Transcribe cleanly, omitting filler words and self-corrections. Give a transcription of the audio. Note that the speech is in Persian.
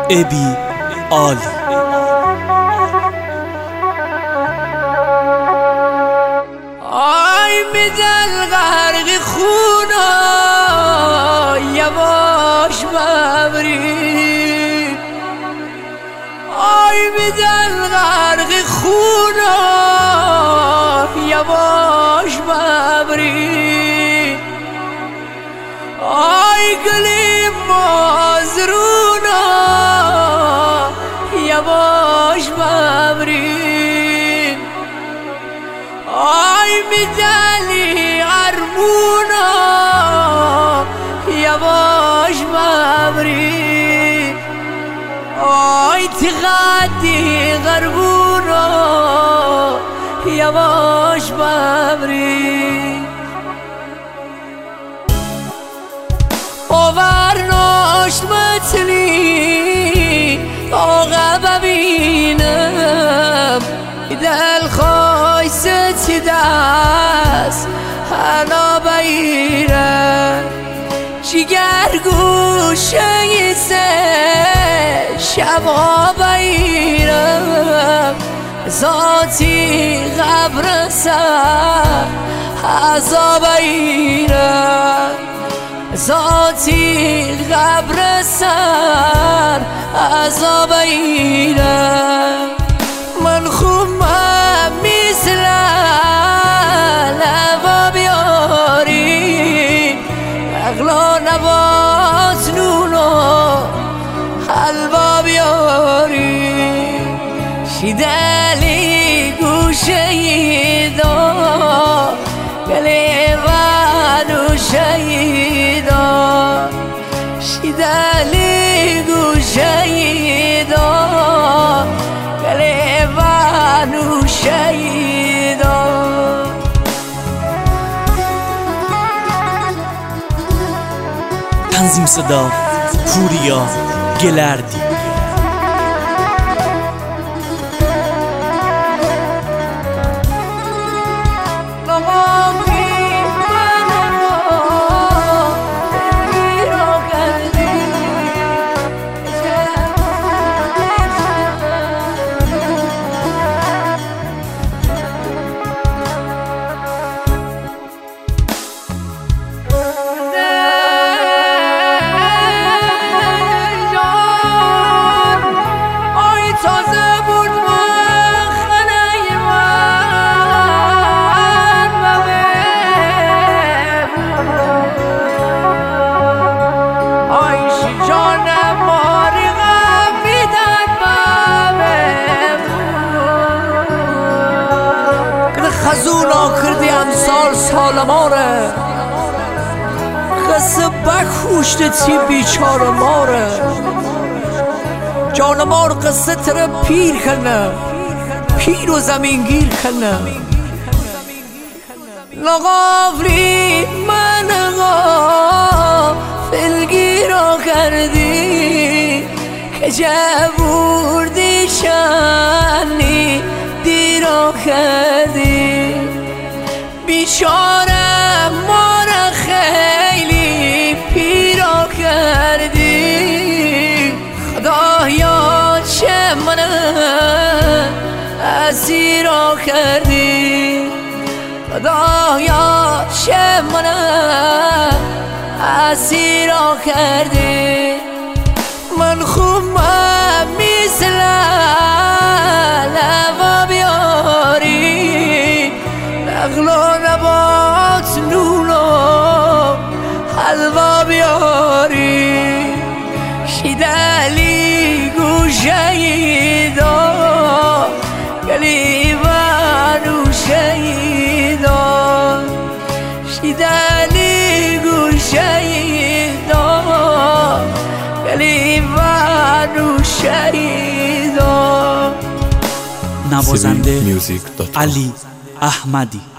ابی عالی. آی میدل غرق خونا یواش ببری، آی میدل غرق خونا یواش ببری، آی گلی مازرونا یواش ببری، آی میدلی عربونا یواش ببری، آی تغدی غربونا یواش ببری، آورناش متنی آقا ببینم دل خواه ستی دست هنا بیرم، جگر گوشه سه شبا بیرم، ذاتی قبر سر عذا بیرم، ذاتی قبر سر عذا بیرم، من خوب مثل لوا بیاری، اغلا نبات نونو حلوا بیاری، شیدلی گوشه دا گلی ونو شیدا، شیدلی گوشه دا گلی ونو شیدا. تنظیم صدا پوریا گلردی. خزونا کردی امسال سال ماره، قصه بکوشت تی بیچار ماره، جان مار قصه تر پیر کنه، پیر و زمین گیر کنه، لغافلی من غافلگیرا کردی که جبوردی شنی دیرا کردی، بیچاره ما را خیلی پیرا کردی، خدایا چه من اسیرا کردی، خدایا چه من اسیرا کردی، من خوب مثل لوا بیاری، اغلا نبات نونو حلوا بیاری، شیدلی گوشه دا گلی ونو شیدا، شیدلی گوشه دا گلی ونو شیدا. نوازنده علی احمدی.